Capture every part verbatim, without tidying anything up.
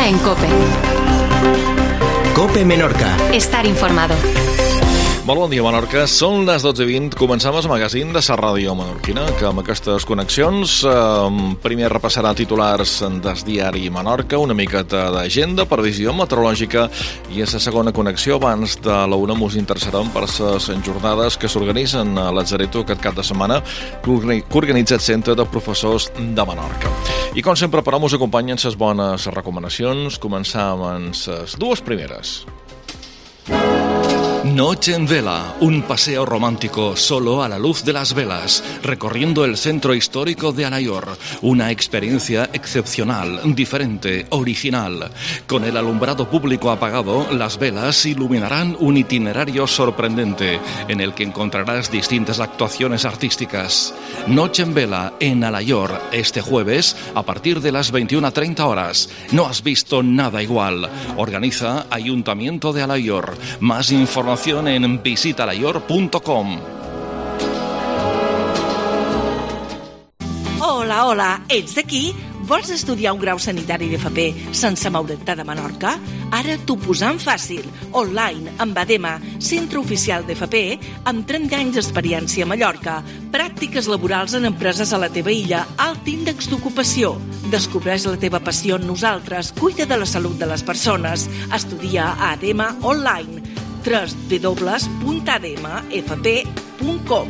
en COPE. COPE Menorca. Estar informado. Molt bon dia, Menorca. Són les dotze i vint. Començam el magazín de la ràdio menorquina, que amb aquestes connexions eh, primer repassarà titulars del diari Menorca, una miqueta d'agenda, previsió meteorològica, i a la segona connexió, abans de la una, mos interessarem per les jornades que s'organitzen a l'Atzareto aquest cap de setmana, que organitza el Centre de Professors de Menorca. I com sempre, però, mos acompanyen les bones recomanacions. Començam amb les dues primeres. Noche en vela, un paseo romántico solo a la luz de las velas, recorriendo el centro histórico de Alayor. Una experiencia excepcional, diferente, original. Con el alumbrado público apagado, las velas iluminarán un itinerario sorprendente, en el que encontrarás distintas actuaciones artísticas. Noche en vela en Alayor, este jueves, a partir de las veintiuna treinta horas. No has visto nada igual. Organiza Ayuntamiento de Alayor. Más información en visita alayor punto com. Hola, hola, ets d'aquí? Vols estudiar un grau sanitari d'F P sense moure't de Menorca? Ara t'ho posam fàcil. Online, amb ADEMA, centre oficial d'F P, amb trenta anys d'experiència a Mallorca. Pràctiques laborals en empreses a la teva illa, alt índex d'ocupació. Descobreix la teva passió en nosaltres. Cuida de la salut de les persones. Estudia a ADEMA online. w w w punt adema f p punt com.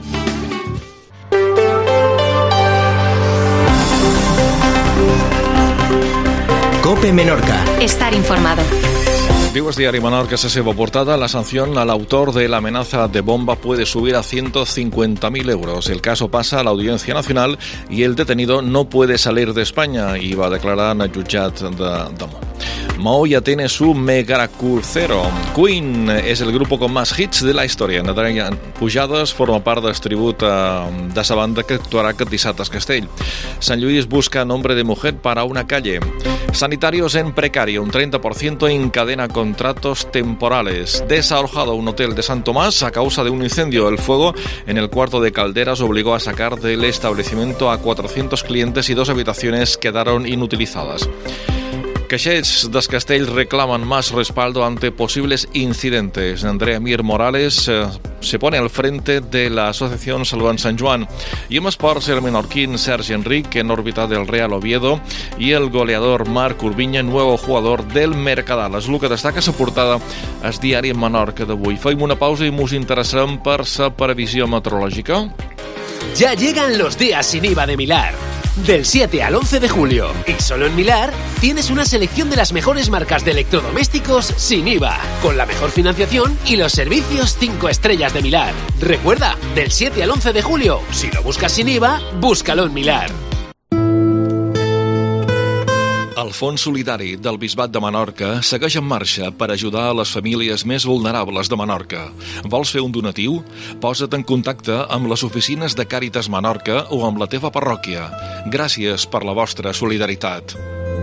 COPE Menorca. Estar informado. Diu el diari Menorca en la seva portada: la sanción al autor de la amenaza de bomba puede subir a ciento cincuenta mil euros. El caso pasa a la Audiencia Nacional y el detenido no puede salir de España, y va a declarar en el jutjat de Damunt. Maó ya tiene su megacrucero. Queen es el grupo con más hits de la historia. Natalia Pujades forma part del tribut de esa banda que actuarà aquest dissabte a Castell. San Luis busca nombre de mujer para una calle. Sanitarios en precario, un treinta por ciento encadena contratos temporales. Desalojado un hotel de San Tomás a causa de un incendio. El fuego en el cuarto de Calderas obligó a sacar del establecimiento a cuatrocientos clientes y dos habitaciones quedaron inutilizadas. Caixers del Castell reclaman más respaldo ante posibles incidentes. Andrea Mir Morales eh, se pone al frente de la asociación Salvant Sant Joan. Y en esports, el menorquín Sergi Enric en órbita del Real Oviedo y el goleador Marc Urbiña, nuevo jugador del Mercadal. És el que destaca la portada al diari Menorca d'avui. Fem una pausa i mos interessem per la previsió meteorològica. Ya llegan los días sin I V A de Milar. Del siete al once de julio. Y solo en Milar tienes una selección de las mejores marcas de electrodomésticos sin I V A, con la mejor financiación y los servicios cinco estrellas de Milar. Recuerda, del siete al once de julio. Si lo buscas sin I V A, búscalo en Milar. El Fons Solidari del Bisbat de Menorca segueix en marxa per ajudar a les famílies més vulnerables de Menorca. Vols fer un donatiu? Posa't en contacte amb les oficines de Càritas Menorca o amb la teva parròquia. Gràcies per la vostra solidaritat.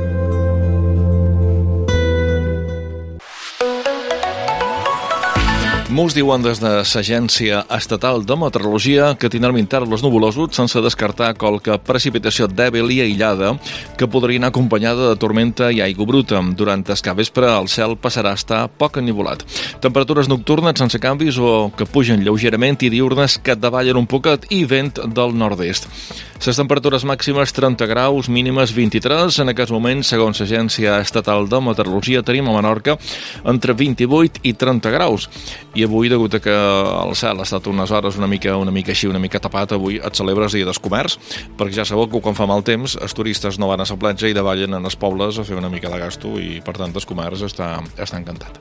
Molts diuen des de l'Agència Estatal de Meteorologia que tindrà intern los nuvolosos sense descartar qualque precipitació dèbil i aïllada que podria anar acompanyada de tormenta i aigua bruta. Durant el capvespre el cel passarà a estar poc ennuvolat. Temperatures nocturnes sense canvis o que pugen lleugerament i diurnes que davallen un poquet i vent del nord-est. Les temperatures màximes trenta graus, mínimes vint-i-tres. En aquests moments, segons l'Agència Estatal de Meteorologia, tenim a Menorca entre vint-i-vuit i trenta graus. I avui, degut a que el cel ha estat unes hores una mica, una mica així, una mica tapat, avui et celebres Dia del Comerç, perquè ja sabeu que quan fa mal temps els turistes no van a la platja i davallen en els pobles a fer una mica de gasto i, per tant, el comerç està, està encantat.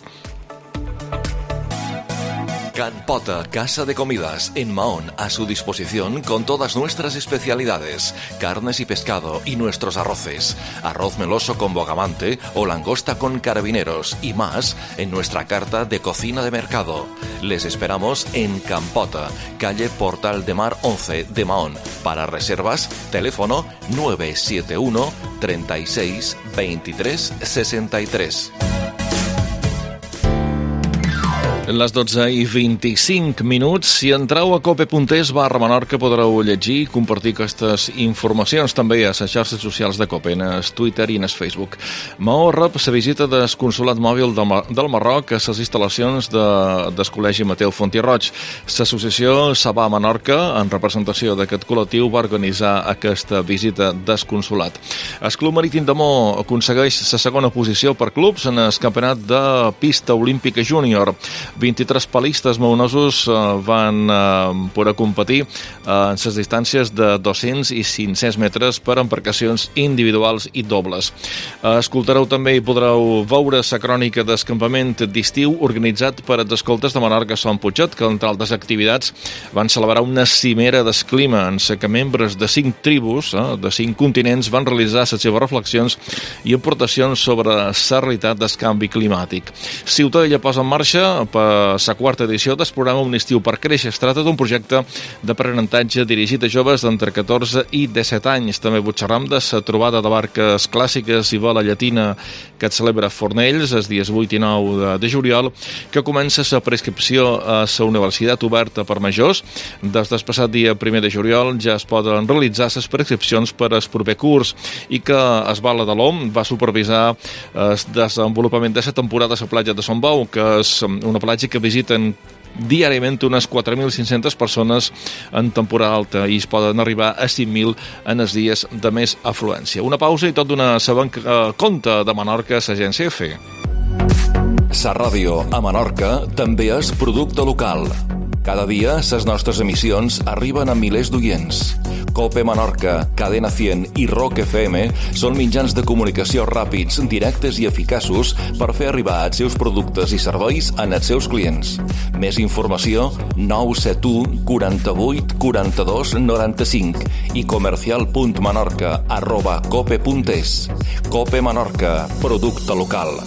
Can Pota, casa de comidas en Mahón, a su disposición con todas nuestras especialidades, carnes y pescado y nuestros arroces, arroz meloso con bogamante o langosta con carabineros y más en nuestra carta de cocina de mercado. Les esperamos en Can Pota, calle Portal de Mar once de Mahón. Para reservas, teléfono nueve siete uno, treinta y seis, veintitrés, sesenta y tres. Les dotze i vint-i-cinc minuts. Si entreu a cope punt es barra Menorca podreu llegir i compartir aquestes informacions també a les xarxes socials de COPE, en el Twitter i en el Facebook. Maó rep la visita del Consolat Mòbil del Marroc a les instal·lacions de, del Col·legi Mateu Fontí Roig. L'associació Sabà Menorca, en representació d'aquest col·lectiu, va organitzar aquesta visita del Consolat. El Club Marítim de Maó aconsegueix la segona posició per clubs en el campionat de pista olímpica júnior. vint-i-tres palistes maonesos van poder competir en les distàncies de dos-cents i cinc-cents metres per embarcacions individuals i dobles. Escoltareu també i podreu veure la crònica d'escampament d'estiu organitzat per els escoltes de Menorca Son Puiget, que entre altres activitats van celebrar una cimera del clima en la que membres de cinc tribus, eh, de cinc continents, van realitzar les seves reflexions i aportacions sobre la realitat del canvi climàtic. Ciutadella posa en marxa per la quarta edició del programa Un estiu per créixer. Es tracta d'un projecte d'aprenentatge dirigit a joves d'entre catorze i disset anys. També vull xerrar de la trobada de barques clàssiques i vela llatina que es celebra a Fornells els dies vuit i nou de, de juliol, que comença la prescripció a la Universitat Oberta per Majors. Des del passat dia primer de juliol ja es poden realitzar les prescripcions per al proper curs i que es Bala de l'Om va supervisar el desenvolupament de la temporada a la platja de Son Bou, que és una platja que visiten diàriament unes quatre mil cinc-centes persones en temporada alta i es poden arribar a cinc mil en els dies de més afluència. Una pausa i tot d'una sabent compte de Menorca a l'agència F. Sa ràdio a Menorca també és producte local. Cada dia, les nostres emissions arriben a milers d'oients. COPE Menorca, Cadena cent i Rock F M són mitjans de comunicació ràpids, directes i eficaços per fer arribar els seus productes i serveis als seus clients. Més informació, nou set u quaranta-vuit quaranta-dos noranta-cinc i comercial.menorca arroba cope punt es. COPE Menorca, producte local.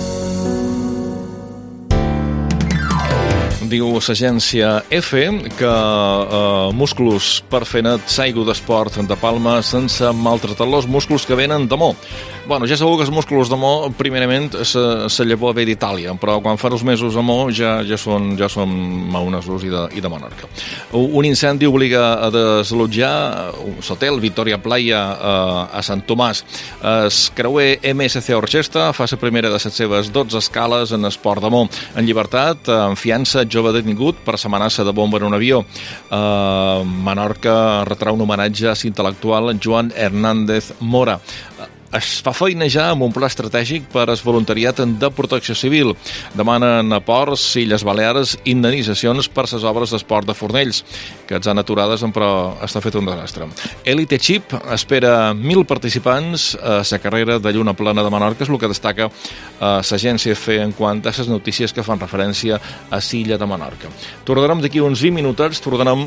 Diu l'agència F que eh, músculs per fer net saigo d'esport de Palma sense maltratar los músculs que venen de Mo. Bueno, ja sabeu que els músculs de Mo primerament se, se llavor ve d'Itàlia, però quan fa uns mesos a Mo ja, ja són, ja són maonesos i de, i de Menorca. Un incendi obliga a desallotjar l'hotel Victoria Playa a, a Sant Tomàs. El creuer M S C Orxesta fa la primera de les seves dotze escales en esport de Mo. En llibertat, en fiança, jove detingut per l'amenaça de bomba en un avió. Uh, Menorca retrà un homenatge a l'intel·lectual Joan Hernández Mora. Es fa feina ja amb un pla estratègic per al voluntariat de protecció civil. Demanen a Ports i Illes Balears indemnitzacions per les obres d'esport de Fornells, que ens han aturades, però està fet un desastre. Elite Chip espera mil participants a la carrera de Lluna Plana de Menorca, és el que destaca l'agència F en quant a les notícies que fan referència a l'illa de Menorca. Tornarem d'aquí uns vint minutets, tornarem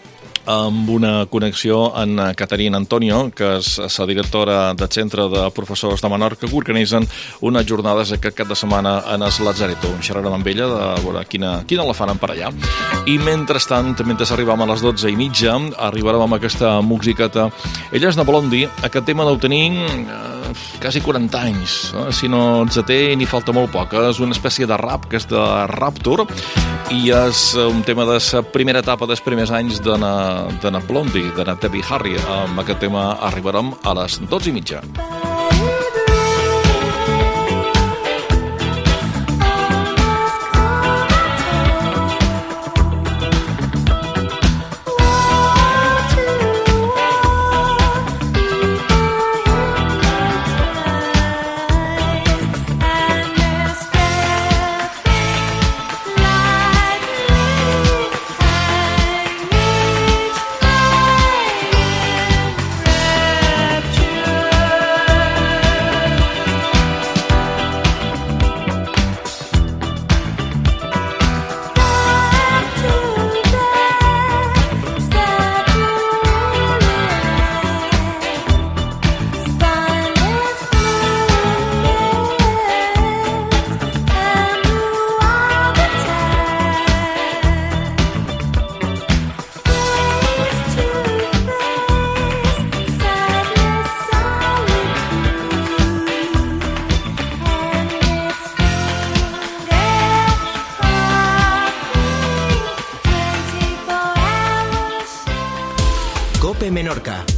amb una connexió amb Caterina Antonio, que és la directora del Centre de Professors de Menorca, que organitzen unes jornades aquest cap de setmana en el Lazareto. Xerrarem amb ella de veure quina, quina la faran per allà. I mentrestant, mentre arribam a les dotze i mitja, arribarem amb aquesta musiqueta. Ella és de Blondie, aquest tema deu tenir eh, quasi quaranta anys, eh? Si no ens té ni falta molt poc. És una espècie de rap, que és de Rapture, i és un tema de la primera etapa dels primers anys de na de na Blondie, de na Debbie Harry. Amb aquest tema arribarem a les dotze i mitja. Rapture. Menorca.